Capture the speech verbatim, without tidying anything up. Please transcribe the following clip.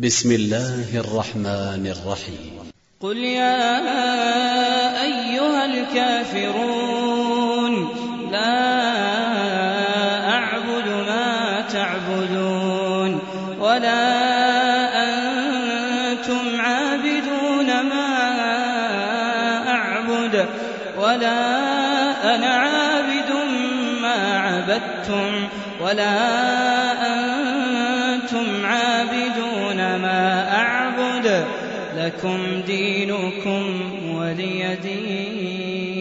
بسم الله الرحمن الرحيم. قل يا أيها الكافرون لا أعبد ما تعبدون ولا أنتم عابدون ما أعبد ولا أنا عابد ما عبدتم ولا أنتم عابدون ما أعبد لكم دينكم ولي دين.